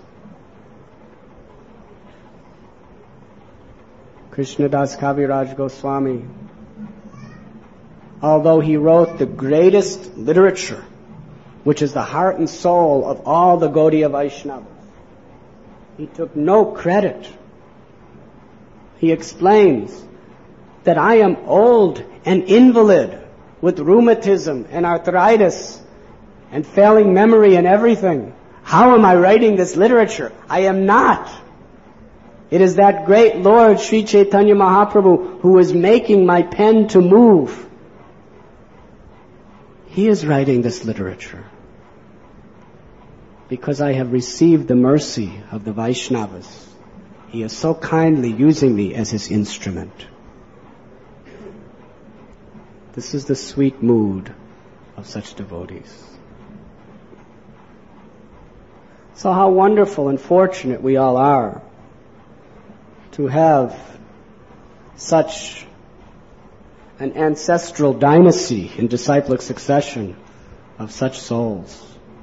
Krishnadas Kaviraj Goswami, although he wrote the greatest literature, which is the heart and soul of all the Gaudiya Vaishnavas, he took no credit. He explains that I am old and invalid with rheumatism and arthritis and failing memory and everything. How am I writing this literature? I am not. It is that great Lord, Sri Chaitanya Mahaprabhu, who is making my pen to move. He is writing this literature because I have received the mercy of the Vaishnavas. He is so kindly using me as his instrument. This is the sweet mood of such devotees. So how wonderful and fortunate we all are to have such an ancestral dynasty in disciplic succession of such souls.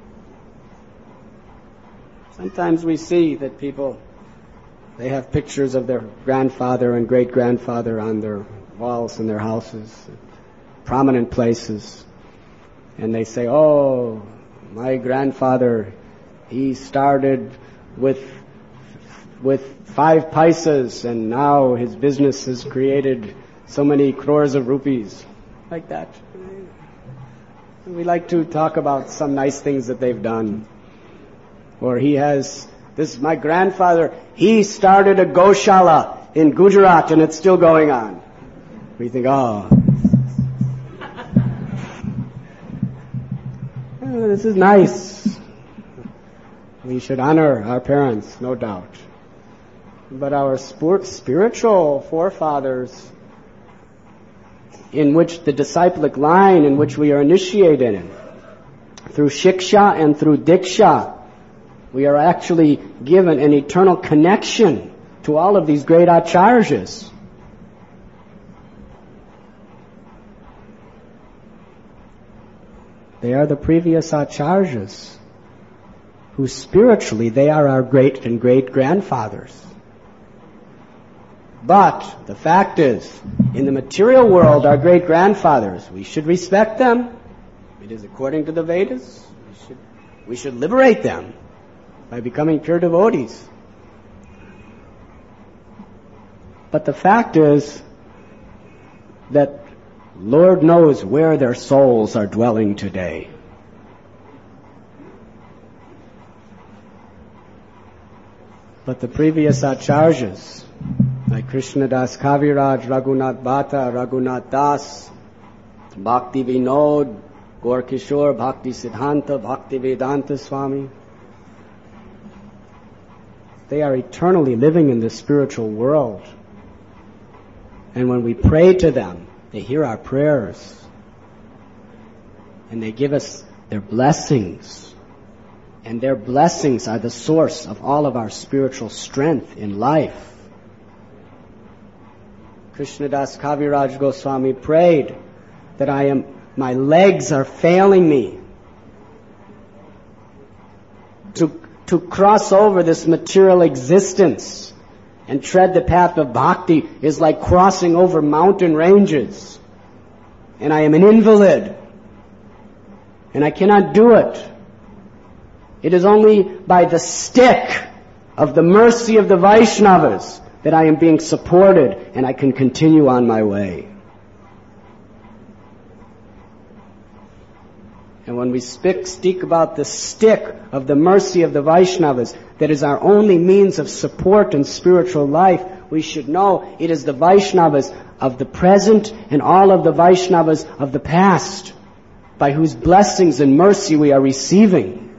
Sometimes we see that people, they have pictures of their grandfather and great-grandfather on their walls in their houses, prominent places, and they say, oh, my grandfather, he started with 5 paisas and now his business has created so many crores of rupees. Like that. We like to talk about some nice things that they've done. Or my grandfather, he started a Goshala in Gujarat and it's still going on. We think, this is nice. We should honor our parents, no doubt. But our spiritual forefathers, in which the disciplic line in which we are initiated in, through Shiksha and through Diksha, we are actually given an eternal connection to all of these great acharyas. They are the previous acharyas, who spiritually they are our great and great grandfathers. But the fact is, in the material world, our great grandfathers, we should respect them. It is according to the Vedas. We should liberate them by becoming pure devotees. But the fact is that Lord knows where their souls are dwelling today. But the previous acharyas, like Krishnadas Kaviraj, Raghunath Bhatta, Raghunath Das, Bhakti Vinod, Gaur Kishore, Bhakti Siddhanta, Bhakti Vedanta Swami, they are eternally living in the spiritual world. And when we pray to them, they hear our prayers. And they give us their blessings. And their blessings are the source of all of our spiritual strength in life. Krishnadas Kaviraj Goswami prayed that my legs are failing me. To cross over this material existence and tread the path of bhakti is like crossing over mountain ranges. And I am an invalid. And I cannot do it. It is only by the stick of the mercy of the Vaishnavas that I am being supported and I can continue on my way. And when we speak about the stick of the mercy of the Vaishnavas, that is our only means of support in spiritual life, we should know it is the Vaishnavas of the present and all of the Vaishnavas of the past, by whose blessings and mercy we are receiving.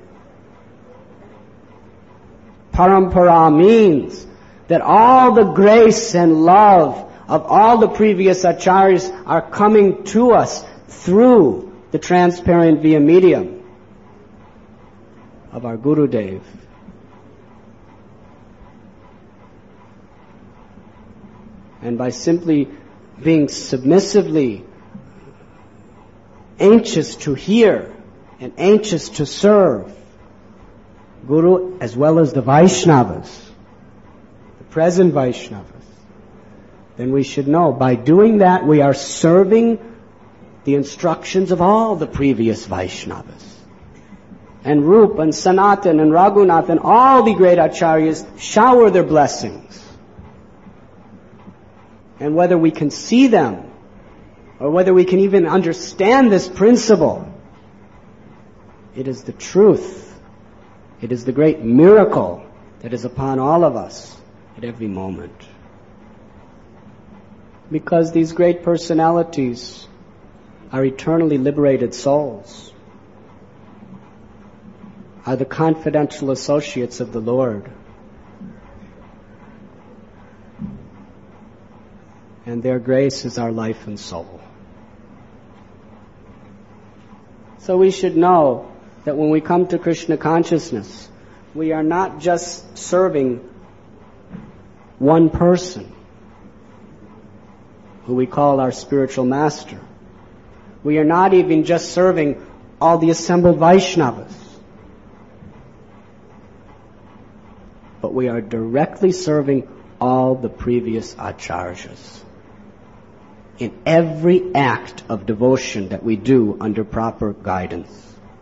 Parampara means that all the grace and love of all the previous acharyas are coming to us through the transparent via medium of our Gurudev. And by simply being submissively anxious to hear and anxious to serve Guru as well as the Vaishnavas, the present Vaishnavas, then we should know by doing that we are serving the instructions of all the previous Vaishnavas. And Rup and Sanatan and Raghunath and all the great acharyas shower their blessings. And whether we can see them or whether we can even understand this principle, it is the truth. It is the great miracle that is upon all of us at every moment. Because these great personalities are eternally liberated souls, are the confidential associates of the Lord. And their grace is our life and soul. So we should know that when we come to Krishna consciousness, we are not just serving one person who we call our spiritual master. We are not even just serving all the assembled Vaishnavas, but we are directly serving all the previous acharyas in every act of devotion that we do under proper guidance.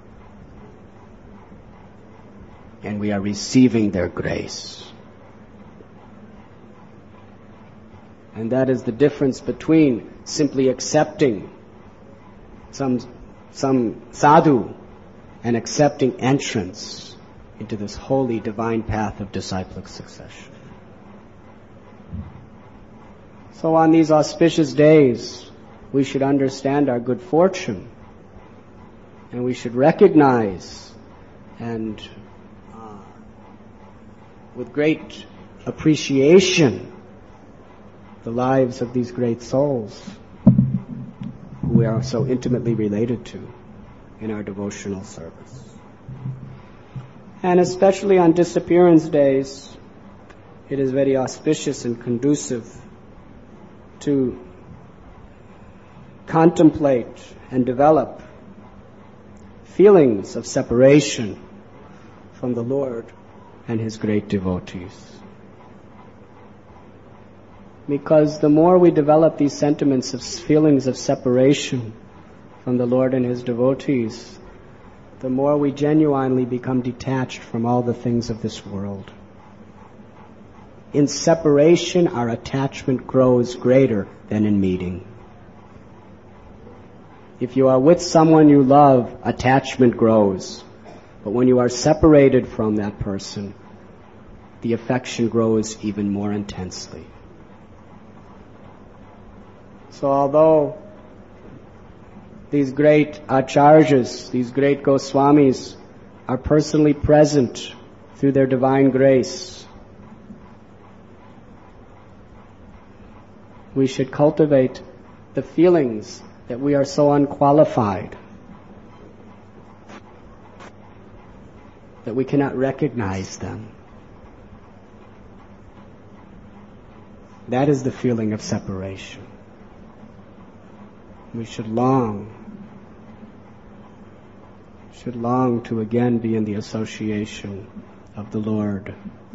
And we are receiving their grace. And that is the difference between simply accepting some some sadhu and accepting entrance into this holy divine path of disciplic succession. So on these auspicious days, we should understand our good fortune, and we should recognize and with great appreciation the lives of these great souls who we are so intimately related to in our devotional service. And especially on disappearance days, it is very auspicious and conducive to contemplate and develop feelings of separation from the Lord and His great devotees. Because the more we develop these sentiments of feelings of separation from the Lord and His devotees, the more we genuinely become detached from all the things of this world. In separation, our attachment grows greater than in meeting. If you are with someone you love, attachment grows. But when you are separated from that person, the affection grows even more intensely. So although these great acharyas, these great Goswamis are personally present through their divine grace, we should cultivate the feelings that we are so unqualified, that we cannot recognize them. That is the feeling of separation. We should long to again be in the association of the Lord.